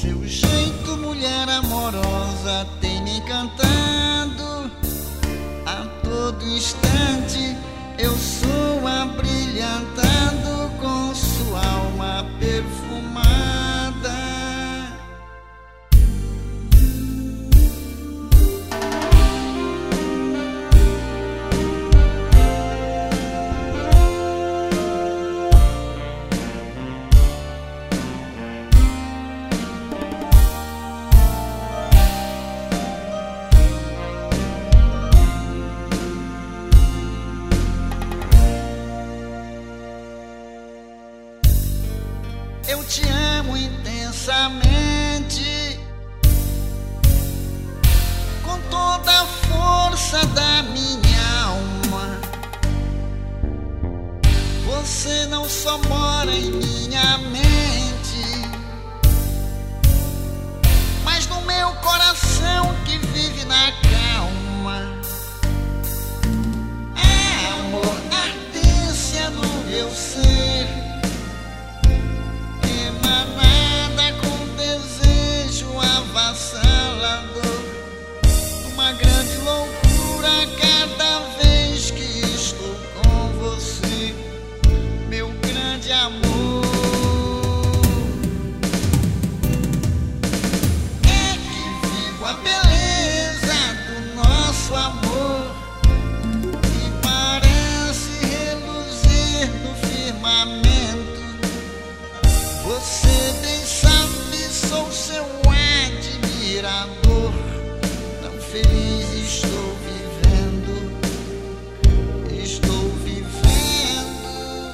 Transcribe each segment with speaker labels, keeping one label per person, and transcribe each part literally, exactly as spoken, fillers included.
Speaker 1: Seu jeito, mulher amorosa, tem me encantado. A todo instante eu sou abrilhantado com sua alma perfumada. Eu te amo intensamente, com toda a força da minha alma. Você não só mora em minha mente, mas no meu coração que vive na calma. É amor, ardência no meu ser, emanada com desejo avassalador, uma grande loucura cada vez que estou com você, meu grande amor. É que vivo a beleza do nosso amor, que parece reluzir no firmamento. Você bem sabe, sou seu admirador. Tão feliz estou vivendo, estou vivendo.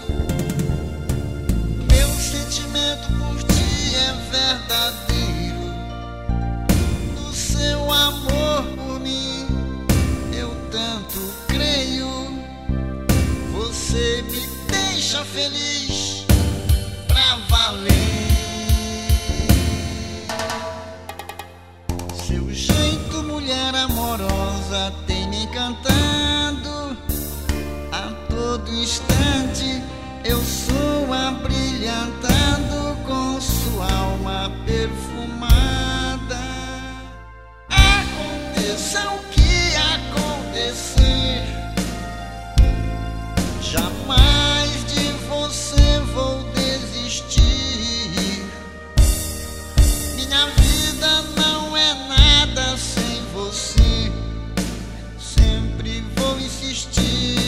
Speaker 1: Meu sentimento por ti é verdadeiro. No seu amor por mim eu tanto creio. Você me deixa feliz pra valer. Seu jeito, mulher amorosa, tem me encantado. A todo instante eu sou abrilhantado com sua alma perfumada. Aconteça o que acontecer, jamais de você vou desistir. Minha vida não é nada sem você, sempre vou insistir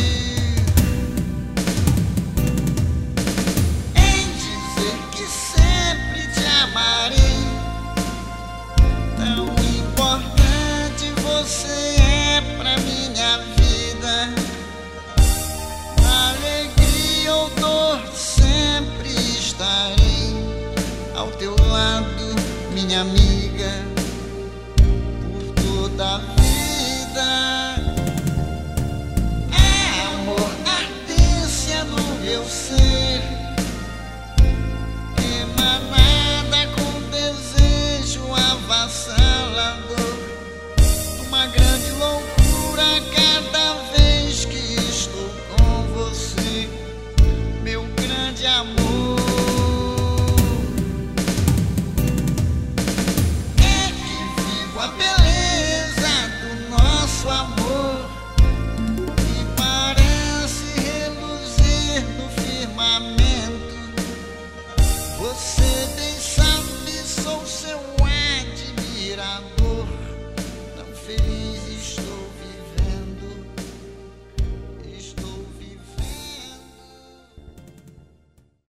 Speaker 1: em dizer que sempre te amarei. Tão importante você é pra minha vida, na alegria ou dor sempre estarei ao teu lado, minha amiga.